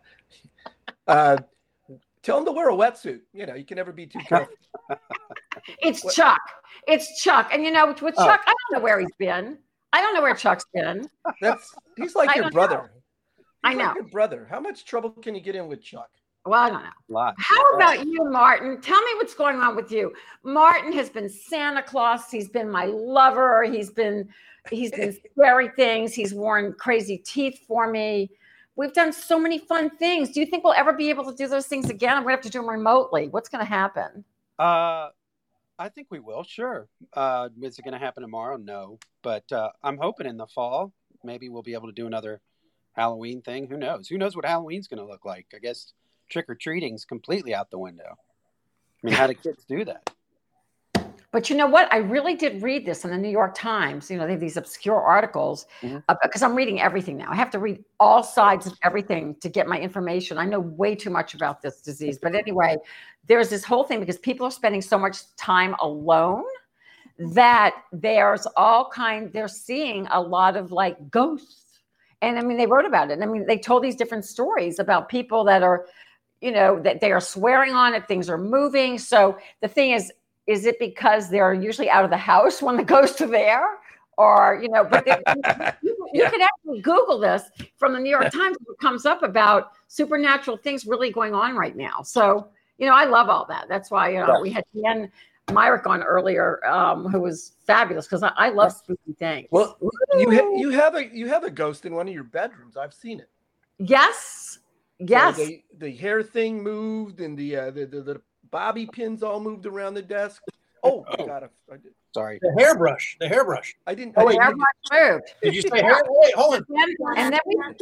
do. Tell them to wear a wetsuit. You can never be too careful. It's Chuck. It's Chuck. And with Chuck, I don't know where he's been. I don't know where Chuck's been. He's like your brother. I know. Like your brother. How much trouble can you get in with Chuck? Well, I don't know. Lots. How about you, Martin? Tell me what's going on with you. Martin has been Santa Claus. He's been my lover. He's been scary things. He's worn crazy teeth for me. We've done so many fun things. Do you think we'll ever be able to do those things again? I'm going to have to do them remotely. What's going to happen? I think we will. Sure. Is it going to happen tomorrow? No. But I'm hoping in the fall, maybe we'll be able to do another Halloween thing. Who knows? Who knows what Halloween's going to look like? I guess trick-or-treating's completely out the window. I mean, how do kids do that? But you know what? I really did read this in the New York Times. They have these obscure articles because I'm reading everything now. I have to read all sides of everything to get my information. I know way too much about this disease. But anyway, there's this whole thing because people are spending so much time alone that they're seeing a lot of like ghosts. And I mean, they wrote about it. I mean, they told these different stories about people that are, that they are swearing on it. Things are moving. So the thing is it because they're usually out of the house when the ghosts are there? Or, but you can actually Google this from the New York Times. It comes up about supernatural things really going on right now. So, I love all that. That's why, we had Dan Myrick on earlier, who was fabulous because I love spooky things. Well, you have a ghost in one of your bedrooms. I've seen it. Yes. So the hair thing moved, and the bobby pins all moved around the desk. Oh God! I did. Sorry. The hairbrush. I didn't. Oh, hairbrush moved. Did you say hair? Wait, hold on. And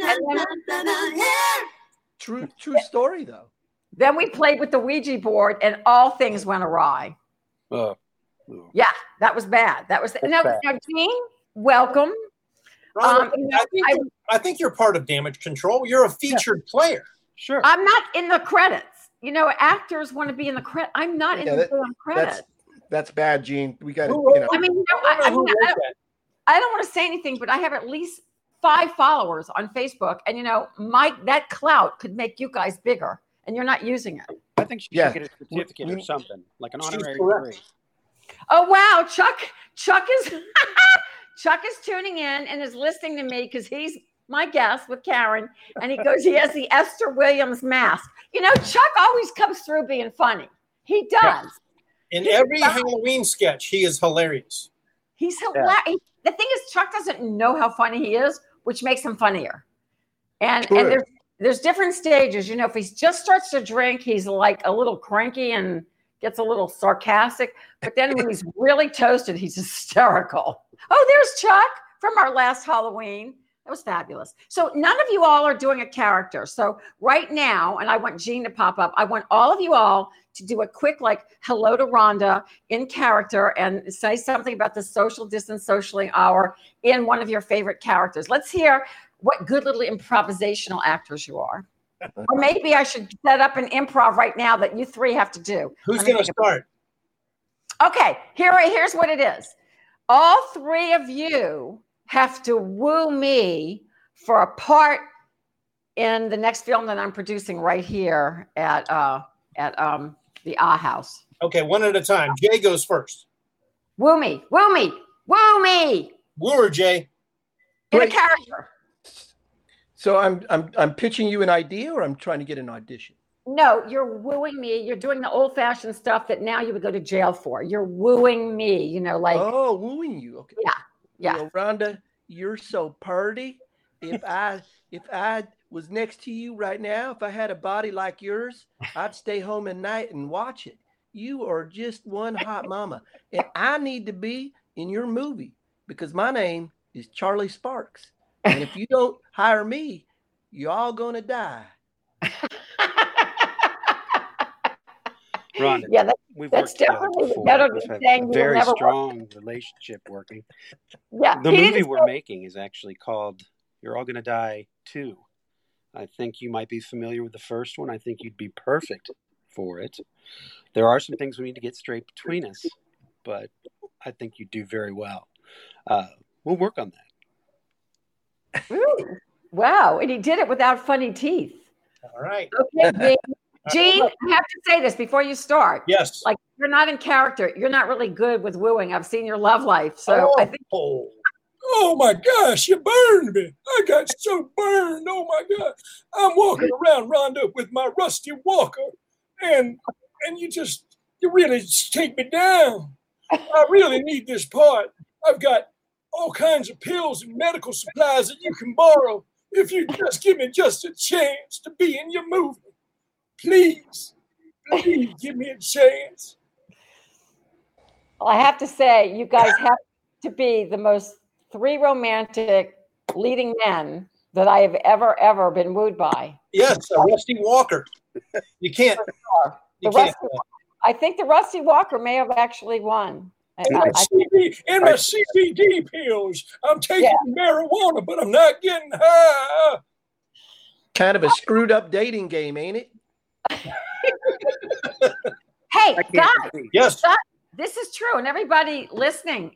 then True story though. Then we played with the Ouija board, and all things went awry. Yeah, that was bad. That was now, Gene, welcome. Robert, I think you're part of Damage Control. You're a featured player. Sure. I'm not in the credits. Actors want to be in the credit. I'm not in the credits. That's bad, Gene. We got to. I mean, I don't want to say anything, but I have at least 5 followers on Facebook, and that clout could make you guys bigger, and you're not using it. I think she should get a certificate or something, like an honorary degree. Oh wow, Chuck is tuning in and is listening to me because he's my guest with Karen, and he goes, he has the Esther Williams mask. Chuck always comes through being funny. He does. In every Halloween sketch, he is hilarious. He's hilarious. Yeah. The thing is, Chuck doesn't know how funny he is, which makes him funnier. And there's different stages. If he just starts to drink, he's like a little cranky and gets a little sarcastic. But then when he's really toasted, he's hysterical. Oh, there's Chuck from our last Halloween. That was fabulous. So none of you all are doing a character. So right now, and I want Gene to pop up, I want all of you all to do a quick, hello to Rhonda in character and say something about the social distance socialing hour in one of your favorite characters. Let's hear what good little improvisational actors you are. Or maybe I should set up an improv right now that you 3 have to do. Who's going to start? Okay, here's what it is. All 3 of you have to woo me for a part in the next film that I'm producing right here at the House. Okay, one at a time. Jay goes first. Woo me. Woo her, Jay. In a character. So I'm pitching you an idea, or I'm trying to get an audition? No, you're wooing me. You're doing the old-fashioned stuff that now you would go to jail for. You're wooing me, Oh, wooing you. Okay. Yeah. Rhonda, you're so purty. If I was next to you right now, if I had a body like yours, I'd stay home at night and watch it. You are just one hot mama. And I need to be in your movie because my name is Charlie Sparks. And if you don't hire me, you're all going to die. Rhonda, Yeah, we've that's worked together definitely before. better We've than had saying a you will very never work. strong relationship working. Yeah, The he movie didn't we're making is actually called You're All Gonna Die 2. I think you might be familiar with the first one. I think you'd be perfect for it. There are some things we need to get straight between us, but I think you do very well. We'll work on that. Ooh, wow, and he did it without funny teeth. All right. Okay, Gene, I have to say this before you start. Yes. Like, you're not in character. You're not really good with wooing. I've seen your love life, so I think. Oh my gosh, you burned me. I got so burned. Oh my God. I'm walking around, Rhonda, with my rusty walker. And you really take me down. I really need this part. I've got all kinds of pills and medical supplies that you can borrow if you just give me just a chance to be in your movie. Please give me a chance. Well, I have to say, you guys have to be the most 3 romantic leading men that I have ever been wooed by. Yes, a Rusty Walker. You can't. I think the Rusty Walker may have actually won. And my CBD pills. I'm taking marijuana, but I'm not getting high. Kind of a screwed up dating game, ain't it? Hey, guys. Yes. This is true. And everybody listening,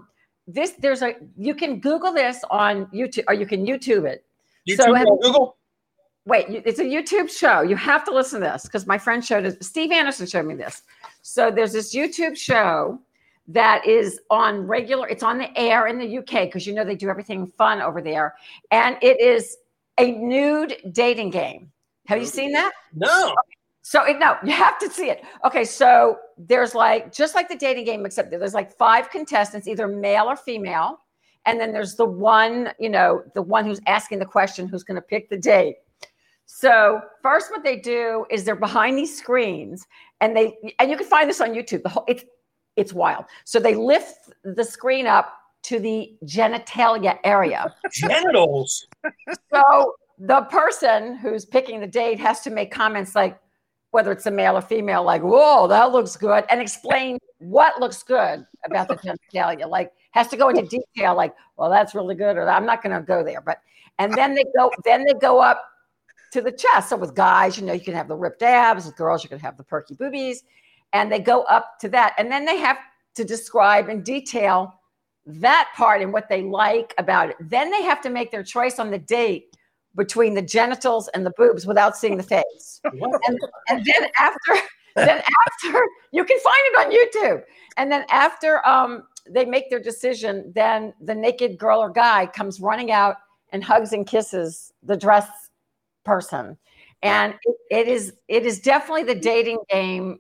you can Google this on YouTube, or you can YouTube it. Google? Wait, it's a YouTube show. You have to listen to this because my friend Steve Anderson showed me this. So there's this YouTube show that is on it's on the air in the UK because they do everything fun over there. And it is a nude dating game. Have you seen that? No. Okay. So no, you have to see it. Okay, so there's just like the dating game, except there's 5 contestants, either male or female. And then there's the one, the one who's asking the question, who's going to pick the date. So first what they do is they're behind these screens and you can find this on YouTube. It's wild. So they lift the screen up to the genitalia area. Genitals. So the person who's picking the date has to make comments like, whether it's a male or female, like, whoa, that looks good, and explain what looks good about the genitalia. Has to go into detail, like, well, that's really good, or I'm not going to go there. And then they go up to the chest. So with guys, you can have the ripped abs. With girls, you can have the perky boobies, and they go up to that, and then they have to describe in detail that part and what they like about it. Then they have to make their choice on the date between the genitals and the boobs without seeing the face. And then after you can find it on YouTube. And then after they make their decision, then the naked girl or guy comes running out and hugs and kisses the dress person. And it is definitely the dating game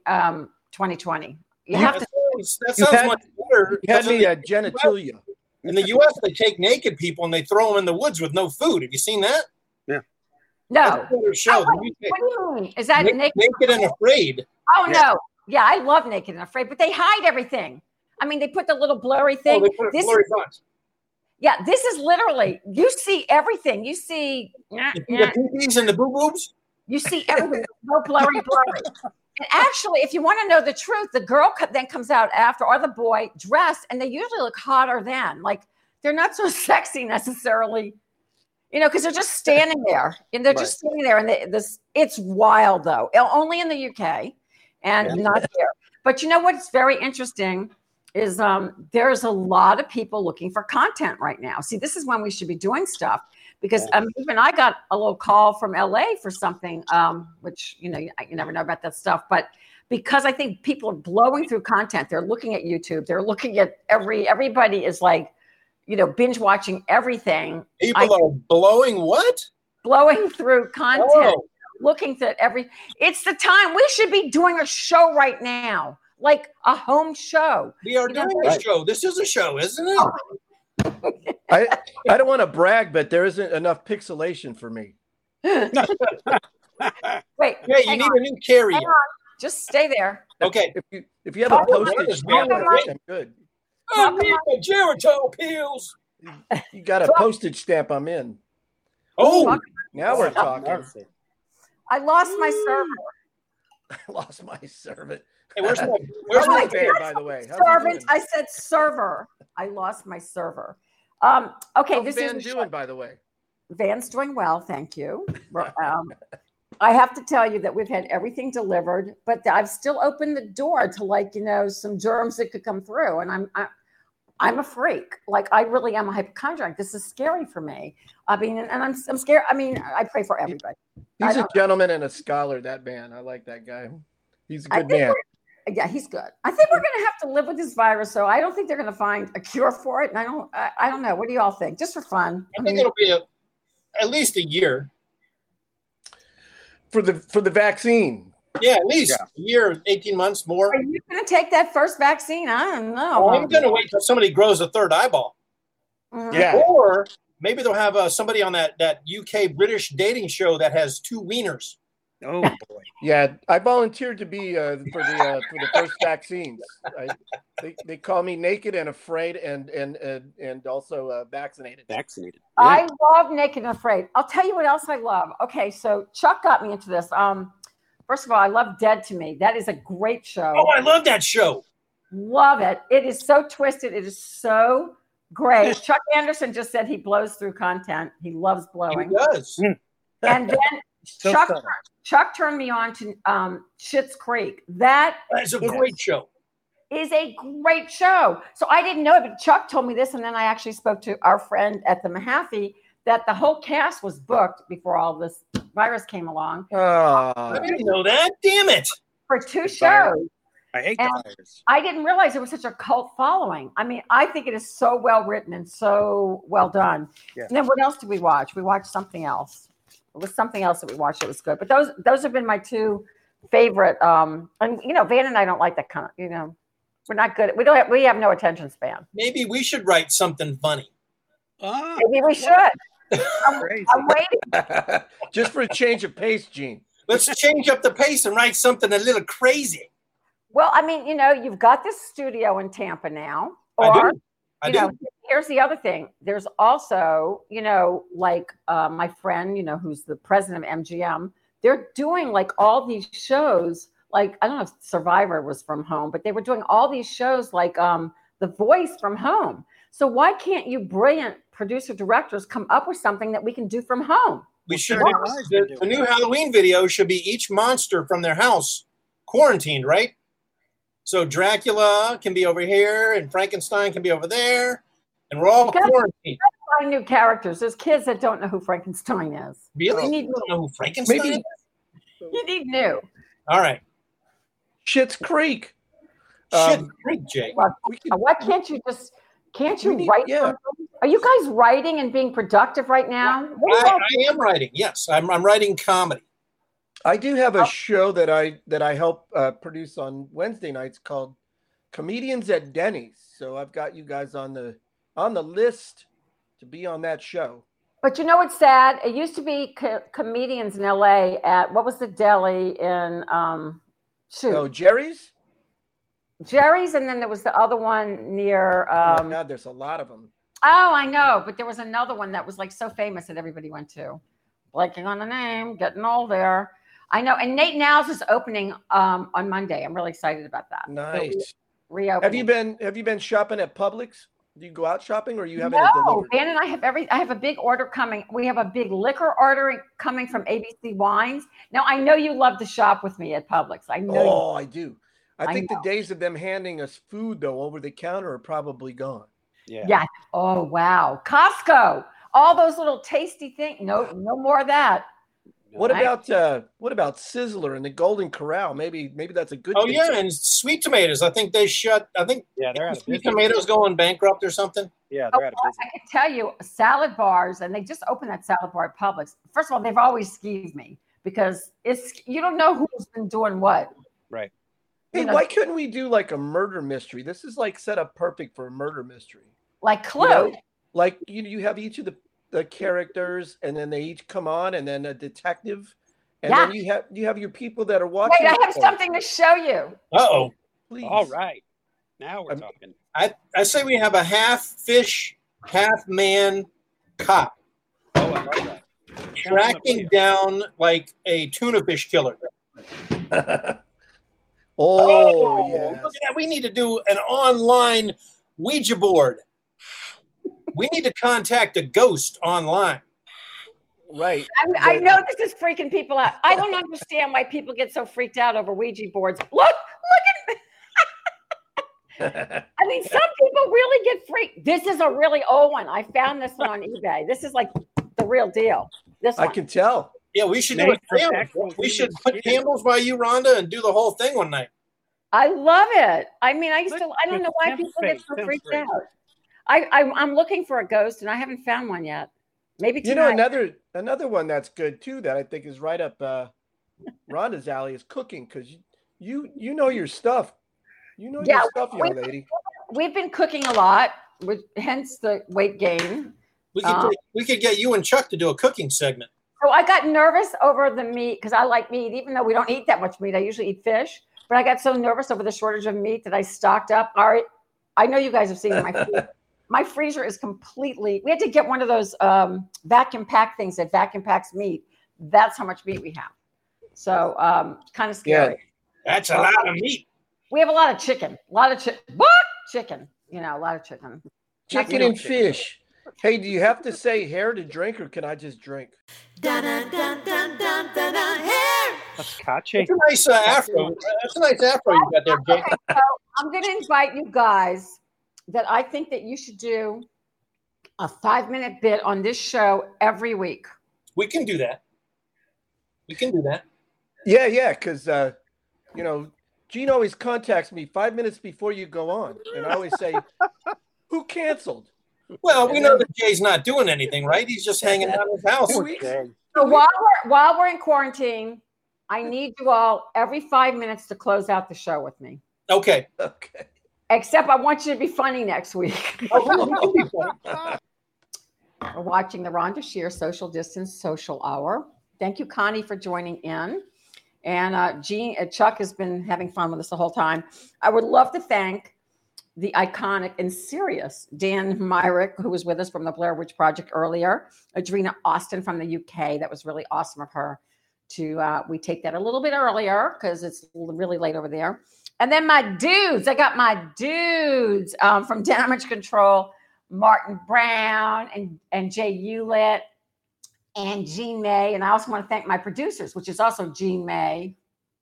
2020. That sounds much better. You had me at genitalia. In the U.S., they take naked people and they throw them in the woods with no food. Have you seen that? Yeah. No. Show. What do you mean? Is that Naked and Afraid? Oh, no. Yeah, I love Naked and Afraid, but they hide everything. I mean, they put the little blurry thing. They put blurry dots. Yeah, this is literally, you see everything. You see the pee-pees and the boo-boobs? You see everything. No blurry. And actually, if you want to know the truth, the girl then comes out after, or the boy, dressed, and they usually look hotter than. They're not so sexy necessarily, because they're just standing there. And they're just standing there. And it's wild, though. Only in the UK and not here. But what's very interesting is there's a lot of people looking for content right now. See, this is when we should be doing stuff. Because even I got a little call from LA for something, which, you never know about that stuff. But because I think people are blowing through content, they're looking at YouTube, they're looking at everybody is binge watching everything. People are blowing what? Blowing through content, looking at it's the time. We should be doing a show right now, like a home show. We are doing a show. This is a show, isn't it? I don't want to brag, but there isn't enough pixelation for me. Wait. Yeah, you need a new carrier. Just stay there. Okay. If you have a postage stamp, I'm good. I need my Geritol pills. You got a postage stamp, I'm in. Oh, now we're talking. I lost my server. I lost my servant. Hey, where's How's my this band, by the way? How's he Servant. doing? I said server. I lost my server. Okay, How's this Van is doing, by the way? Van's doing well, thank you. I have to tell you that we've had everything delivered, but I've still opened the door to some germs that could come through, and I'm a freak. Like, I really am a hypochondriac. This is scary for me. I mean, and I'm scared. I mean, I pray for everybody. He's a gentleman and a scholar, that man. I like that guy. He's a good man. Yeah, he's good. I think we're going to have to live with this virus, so I don't think they're going to find a cure for it. And I don't know. What do you all think? Just for fun. I think it'll be at least a year. For the vaccine. Yeah, at least a year, 18 months more. Are you going to take that first vaccine? I don't know. I'm going to wait till somebody grows a third eyeball. Mhm. Yeah. Or maybe they'll have somebody on that UK British dating show that has 2 wieners. Oh boy. Yeah, I volunteered to be for the first vaccines. They call me naked and afraid and also vaccinated. Vaccinated. I love Naked and Afraid. I'll tell you what else I love. Okay, so Chuck got me into this. First of all, I love Dead to Me. That is a great show. Oh, I love that show. Love it. It is so twisted. It is so great. Chuck Anderson just said he blows through content. He loves blowing. He does. And then So Chuck turned me on to Schitt's Creek. That That's a great show. is a great show. So I didn't know it, but Chuck told me this, and then I actually spoke to our friend at the Mahaffey that the whole cast was booked before all this virus came along I didn't know that. Damn it. for 2 shows. I hate And the virus. I didn't realize it was such a cult following. I mean, I think it is so well written and so well done. Yeah. And then what else did we watch? We watched something else. It was something else that we watched that was good. But those have been my 2 favorite. And Van and I don't like that kind of, we're not good. We have no attention span. Maybe we should write something funny. Maybe we should. Crazy. I'm waiting. Just for a change of pace, Gene. Let's change up the pace and write something a little crazy. Well, I mean, you've got this studio in Tampa now. I do. Here's the other thing. There's also, my friend, who's the president of MGM, they're doing like all these shows. Like, I don't know if Survivor was from home, but they were doing all these shows like The Voice from home. So why can't you brilliant producer directors come up with something that we can do from home? We should. Saturday Night Live's been The new Halloween video should be each monster from their house quarantined, right? So Dracula can be over here, and Frankenstein can be over there, and we're all quarantined. Find new characters. There's kids that don't know who Frankenstein is. Really? You need, You don't know who Frankenstein Maybe- is? you need new. All right. Schitt's Creek. Shit, great, Jay. Well, We could, why can't you We need- write yeah. something? Are you guys writing and being productive right now? What do you all- I am writing. Yes, I'm writing comedy. I do have a show that I help produce on Wednesday nights called Comedians at Denny's. So I've got you guys on the list to be on that show. But it's sad. It used to be comedians in LA at, what was the deli in, Oh, Jerry's? Jerry's, and then there was the other one near, Oh my God, there's a lot of them. oh, I know, but there was another one that was like so famous that everybody went to. Blanking on the name, getting old there. I know, and Nate Now's is opening on Monday. I'm really excited about that. Nice. Reopening. Have you been shopping at Publix? Do you go out shopping, or are you having it No, delivered? Dan and I have a big order coming. We have a big liquor order coming from ABC Wines. Now, I know you love to shop with me at Publix. I know. Oh, I do. I I think the know. days of them handing us food though over the counter are probably gone. Yeah. Oh, wow. Costco. All those little tasty things. No more of that. What about Sizzler and the Golden Corral? Maybe that's a good. Oh thing. yeah, and Sweet Tomatoes. I think they shut. I think Yeah, they're out of Sweet business. Tomatoes going bankrupt or something. Yeah, Oh, they're out of I business. can tell you salad bars, and they just opened that salad bar at Publix. First of all, they've always skeeved me because you don't know who's been doing what. Right. Hey, You know, why couldn't we do like a murder mystery? This is like set up perfect for a murder mystery. like Clue. You know, like you have each of the characters, and then they each come on, and then a detective, and Yeah. then you have your people that are watching. Wait, I have it. something to show you. Uh-oh. Please. All right. Now we're talking. I say we have a half fish, half man cop Oh, I love that. tracking down like a tuna fish killer. Oh, yeah. Look at that. We need to do an online Ouija board. We need to contact a ghost online. Right. I know this is freaking people out. I don't understand why people get so freaked out over Ouija boards. Look at me. I mean, some people really get freaked. This is a really old one. I found this one on eBay. This is like the real deal. This one. I can tell. Yeah, we should do it. We should put candles by you, Rhonda, and do the whole thing one night. I love it. I mean, I don't know why people get so freaked out. I'm looking for a ghost, and I haven't found one yet. Maybe tonight. You know, another one that's good too that I think is right up Rhonda's alley is cooking, because you know your stuff. You know your stuff, young lady. We've been cooking a lot, hence the weight gain. We could get you and Chuck to do a cooking segment. So I got nervous over the meat because I like meat, even though we don't eat that much meat. I usually eat fish, but I got so nervous over the shortage of meat that I stocked up. All right, I know you guys have seen my freezer is completely. We had to get one of those vacuum pack things that vacuum packs meat. That's how much meat we have. So kind of scary. Yeah, that's a lot of meat. We have a lot of chicken. Chicken. You know, a lot of chicken. Chicken and fish. Hey, do you have to say hair to drink, or can I just drink? Hair. That's catchy. It's a nice afro. That's a nice afro you got there, Jake. So I'm going to invite you guys that I think that you should do a 5-minute bit on this show every week. We can do that. Yeah, because you know, Gene always contacts me 5 minutes before you go on, and I always say, "Who canceled?" Well, we know that Jay's not doing anything, right? He's just hanging out in his house. So while we're in quarantine, I need you all every 5 minutes to close out the show with me. Okay. Except I want you to be funny next week. We're watching the Rhonda Shear Social Distance Social Hour. Thank you, Connie, for joining in. And Chuck has been having fun with us the whole time. I would love to thank the iconic and serious Dan Myrick, who was with us from the Blair Witch Project earlier. Adrena Austin from the UK. That was really awesome of her we take that a little bit earlier because it's really late over there. And then my dudes. I got my dudes from Damage Control, Martin Brown and Jay Hewlett and Jean May. And I also want to thank my producers, which is also Jean May.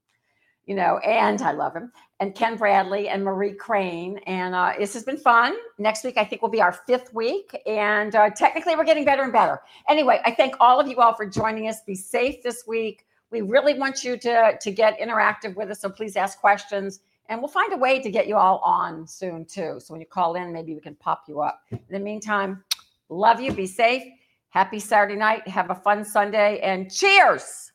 You know, and I love him, and Ken Bradley and Marie Crane. And this has been fun. Next week, I think, will be our 5th week. And technically, we're getting better and better. Anyway, I thank all of you all for joining us. Be safe this week. We really want you to get interactive with us. So please ask questions. And we'll find a way to get you all on soon, too. So when you call in, maybe we can pop you up. In the meantime, love you. Be safe. Happy Saturday night. Have a fun Sunday. And cheers.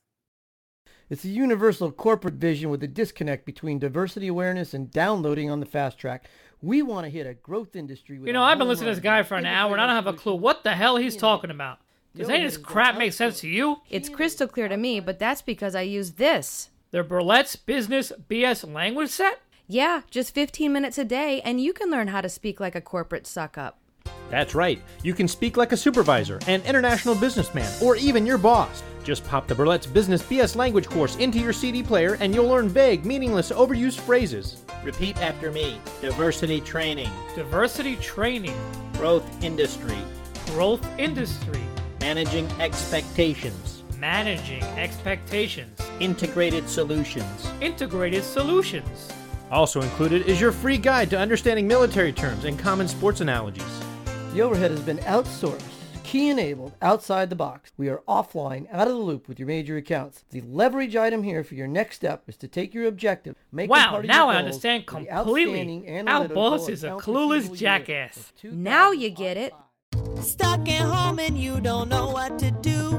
It's a universal corporate vision with a disconnect between diversity awareness and downloading on the fast track. We want to hit a growth industry. You know, I've been listening to this guy for an hour, and I don't have a clue what the hell he's talking about. Does any of this crap make sense to you? It's crystal clear to me, but that's because I use this. The Burlette's Business BS language set? Yeah, just 15 minutes a day, and you can learn how to speak like a corporate suck-up. That's right. You can speak like a supervisor, an international businessman, or even your boss. Just pop the Burlette's Business BS language course into your CD player and you'll learn vague, meaningless, overused phrases. Repeat after me. Diversity training. Diversity training. Growth industry. Growth industry. Managing expectations. Managing expectations. Integrated solutions. Integrated solutions. Also included is your free guide to understanding military terms and common sports analogies. The overhead has been outsourced, key-enabled, outside the box. We are offline, out of the loop with your major accounts. The leverage item here for your next step is to take your objective, make them part of now your I goals, understand the completely. outstanding Our analytical boss is a account clueless receivable unit jackass. of Now you get it. Stuck at home and you don't know what to do.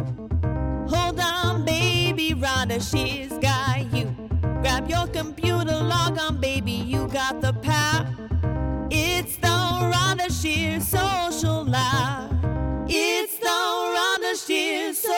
Hold on, baby, Rhonda, she's got you. Grab your computer, log on, baby, you got the power. It's the Rhonda Shear Social Live. It's the Rhonda Shear Social